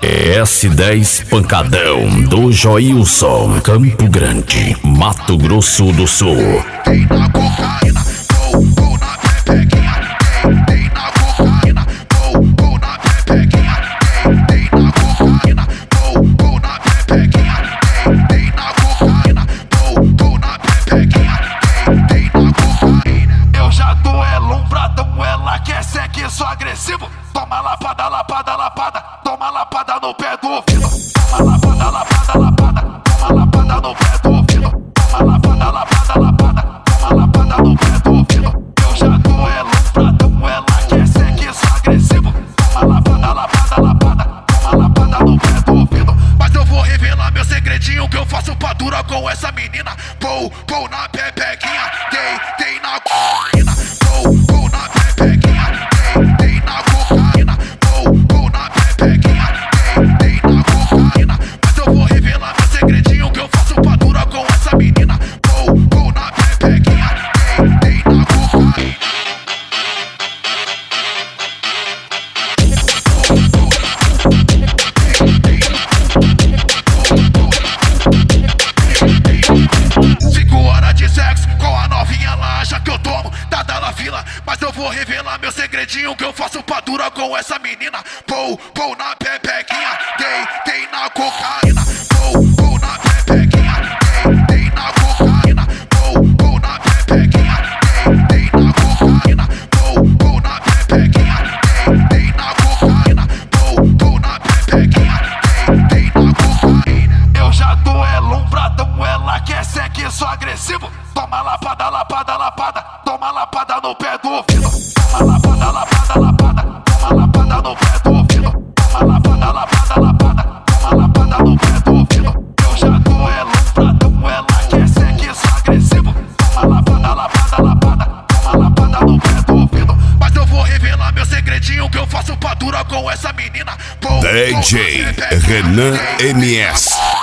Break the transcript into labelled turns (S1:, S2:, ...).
S1: S10 Pancadão do Joilson, Campo Grande, Mato Grosso do Sul.
S2: Tem na cocaína, pou na pepequinha. Tem na cocaína, pou na pepequinha. Tem na cocaína, pou na pepequinha. Tem na cocaína, pou na pepequinha. Tem na cocaína. Eu já tô lombradão, ela quer sexo agressivo. Toma lapada, lapada, lapada. Toma lapada no pé do ouvido. Toma lapada, lapada, lapada. Toma lapada no pé do ouvido. Toma lapada, lapada, lapada. Toma lapada no pé do ouvido. Eu já tô lombradão, ela quer sexo agressivo. Toma lapada, lapada, lapada. Toma lapada no pé do ouvido. Mas eu vou revelar meu segredinho que eu faço pra dura com essa menina. Pou na pepequinha. Tem na cocaína. Pou na pepequinha. Tem na cocaína. Pou na pepequinha. Tem na cocaína. Mas eu vou revelar meu segredinho que eu faço pra dura com essa menina. Pou na pepequinha. Tem na cocaína. De sexo com a novinha, ela acha que eu tomo dada na fila. Mas eu vou revelar meu segredinho que eu faço pra dura com essa menina. Pou na pepequinha. Tem na cocaína. Pou na pepequinha. Tem na cocaína. Pou na pepequinha. Tem na cocaína. Pou na pepequinha. Tem na cocaína. Pou na pepequinha. Tem na cocaína. Eu já tô lombradão, ela quer sexo agressivo. Toma lapada, lapada, lapada. Toma lapada no pé do ouvido. Toma lapada, lapada, lapada. Toma lapada no pé do ouvido. Toma lapada, lapada, lapada. Toma lapada no pé do ouvido. Eu já tô lombradão, ela quer sexo agressivo. Toma lapada, lapada, lapada. Toma lapada no pé do ouvido. Mas eu vou revelar meu segredinho que eu faço pra dura com essa menina.
S1: DJ Renan MS.